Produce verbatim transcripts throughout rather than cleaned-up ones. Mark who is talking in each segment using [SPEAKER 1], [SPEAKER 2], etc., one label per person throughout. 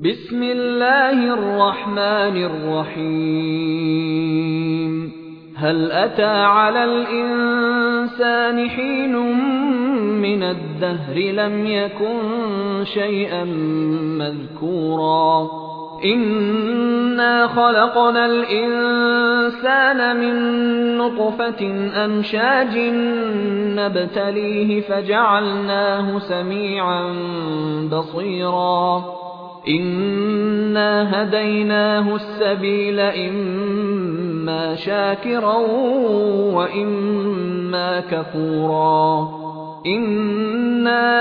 [SPEAKER 1] بسم الله الرحمن الرحيم هل أتى على الإنسان حين من الدهر لم يكن شيئا مذكورا إنا خلقنا الإنسان من نطفة أمشاج نبتليه فجعلناه سميعا بصيرا إنا هديناه السبيل إما شاكرا وإما كفورا إنا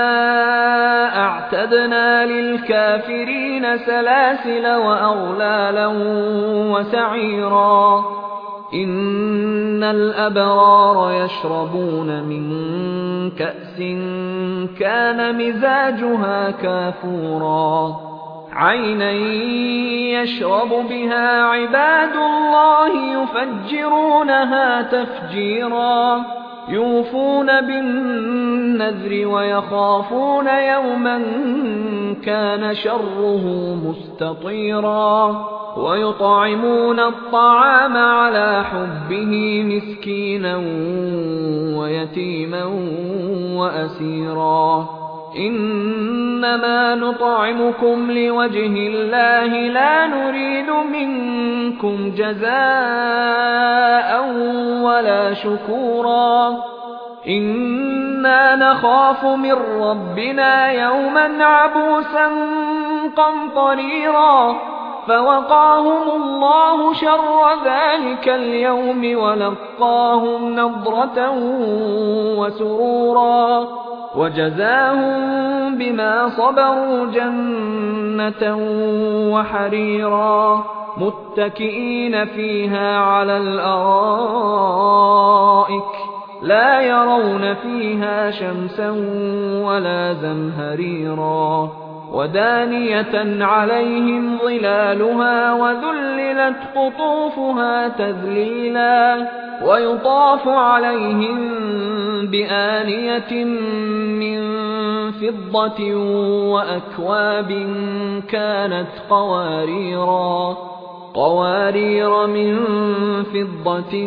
[SPEAKER 1] أعتدنا للكافرين سلاسل وأغلالا وسعيرا إن الأبرار يشربون من كأس كان مزاجها كافورا عينا يشرب بها عباد الله يفجرونها تفجيرا يوفون بالنذر ويخافون يوما كان شره مستطيرا ويطعمون الطعام على حبه مسكينا ويتيما وأسيرا إنما نطعمكم لوجه الله لا نريد منكم جزاء ولا شكورا إنا نخاف من ربنا يوما عبوسا قمطريرا فوقاهم الله شر ذلك اليوم ولقاهم نضرة وسرورا وجزاهم بما صبروا جنة وحريرا متكئين فيها على الأرائك لا يرون فيها شمسا ولا زمهريرا ودانية عليهم ظلالها وذللت قطوفها تذليلا ويطاف عليهم بآنية من فضة وأكواب كانت قواريرا قوارير من فضة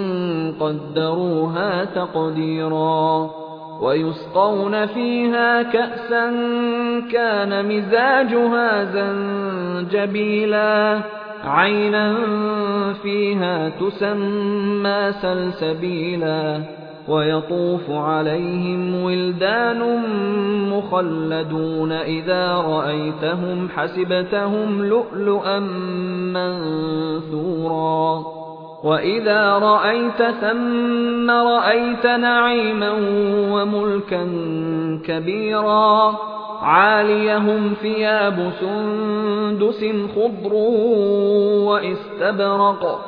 [SPEAKER 1] قدروها تقديرا ويسقون فيها كأسا كان مزاجها زنجبيلا عينا فيها تسمى سلسبيلا ويطوف عليهم ولدان مخلدون إذا رأيتهم حسبتهم لؤلؤا منثورا وإذا رأيت ثم رأيت نعيما وملكا كبيرا عاليهم ثياب سندس خضر واستبرق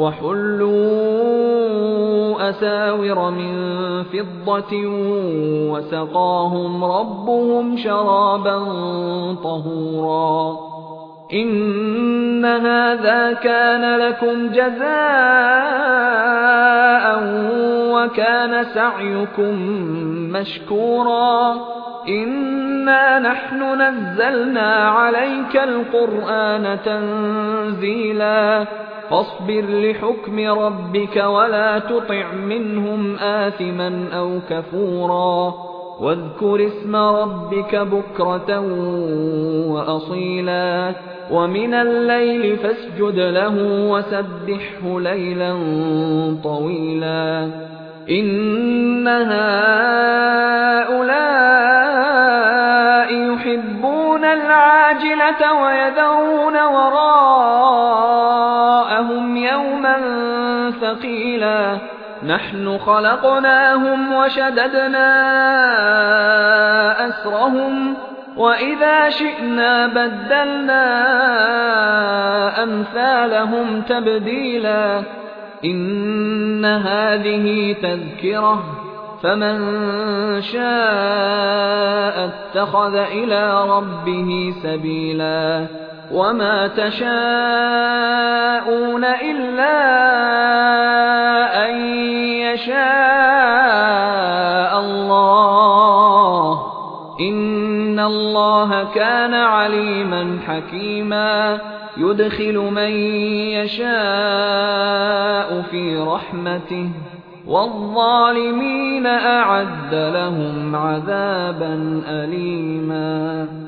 [SPEAKER 1] وحلوا أساور من فضة وسقاهم ربهم شرابا طهورا إن هذا كان لكم جزاء وكان سعيكم مشكورا إنا نحن نزلنا عليك القرآن تنزيلا فاصبر لحكم ربك ولا تطع منهم آثما أو كفورا واذكر اسم ربك بكرة وأصيلا ومن الليل فاسجد له وسبحه ليلا طويلا إن هؤلاء يحبون العاجلة ويذرون وراءهم يوما ثقيلا نحن خلقناهم وشددنا أسرهم وإذا شئنا بدلنا أمثالهم تبديلا إن هذه تذكرة فمن شاء اتخذ إلى ربه سبيلا وما تشاءون إلا أن يشاء الله إن إن الله كان عليما حكيما يدخل من يشاء في رحمته والظالمين أعد لهم عذابا أليما